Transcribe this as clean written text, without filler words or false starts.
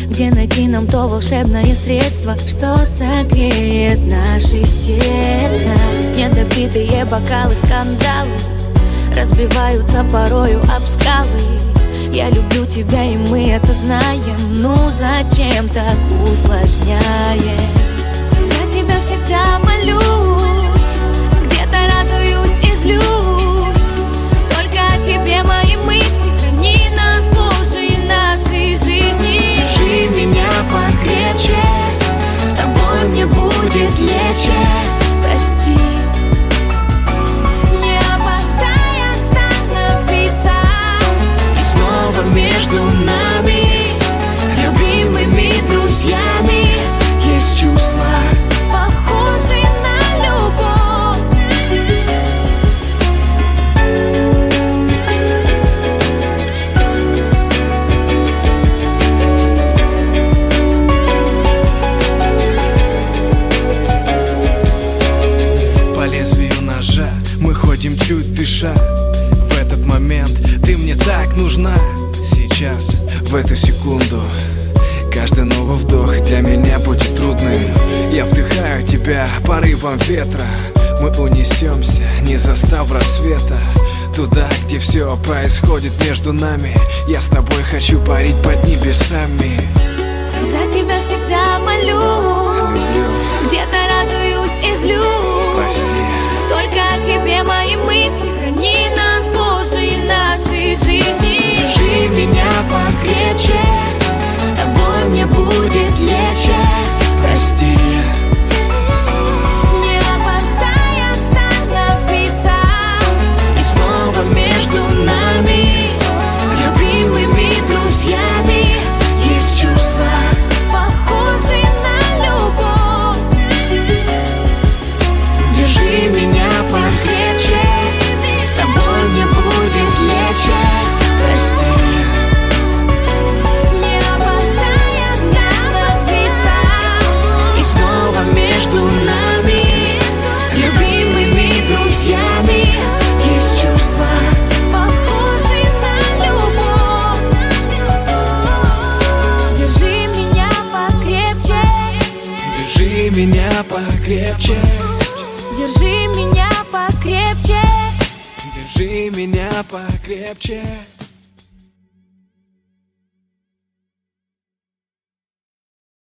Где найти нам то волшебное средство, что согреет наши сердца? Недопитые бокалы, скандалы разбиваются порою об скалы. Я люблю тебя, и мы это знаем. Ну зачем так усложняем? За тебя всегда молюсь, где-то радуюсь и злюсь. Только о тебе мои мысли, храни нас, Боже, и нашей жизни. Держи меня покрепче, с тобой мне будет легче. Прости, не опоздай остановиться. И снова между нами, любимыми друзьями, есть чувства, похожие на любовь. По лезвию ножа мы ходим чуть дыша. В этот момент ты мне так нужна. Сейчас, в эту секунду, каждый новый вдох для меня будет трудным. Я вдыхаю тебя порывом ветра. Мы унесемся, не застав рассвета, туда, где все происходит между нами. Я с тобой хочу парить под небесами. За тебя всегда молюсь, где-то радуюсь и злюсь. Прости. Только о тебе мои мысли, храни нас, Боже, и нашей жизни. держи меня покрепче, с тобой мне будет легче. Прости, Не опоздай остановиться. и снова между нами, любимыми друзьями, есть чувства, Похожие на любовь. держи меня покрепче, с тобой мне будет легче. Прости, Не опоздай остановиться. и снова между нами, любимыми друзьями, есть чувства, Похожие на любовь. Держи меня покрепче. Держи меня покрепче. Держи меня покрепче. Держи меня покрепче.